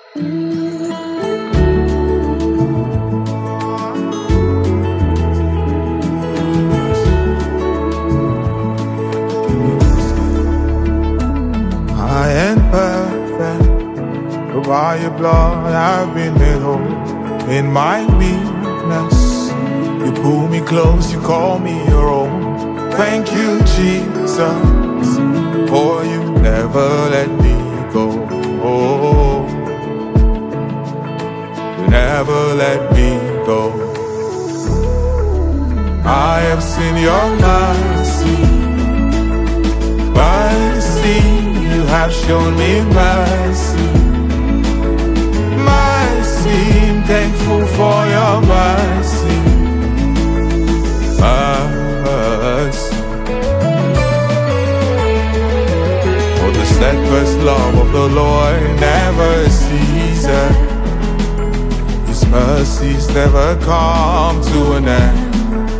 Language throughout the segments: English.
I ain't perfect, but by your blood I've been made whole. In my weakness, you pull me close, you call me your own. Thank you, Jesus, for you never let me go. You never let me go. I have seen your mercy, mercy, you have shown me mercy, mercy, I'm thankful for your mercy, mercy. For the steadfast love of the Lord never ceases, His mercies never come to an end.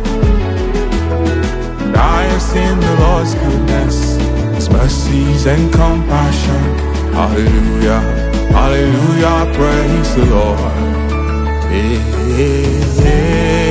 I have seen the Lord's goodness, His mercies and compassion. Hallelujah, hallelujah, praise the Lord. Hey, hey, hey.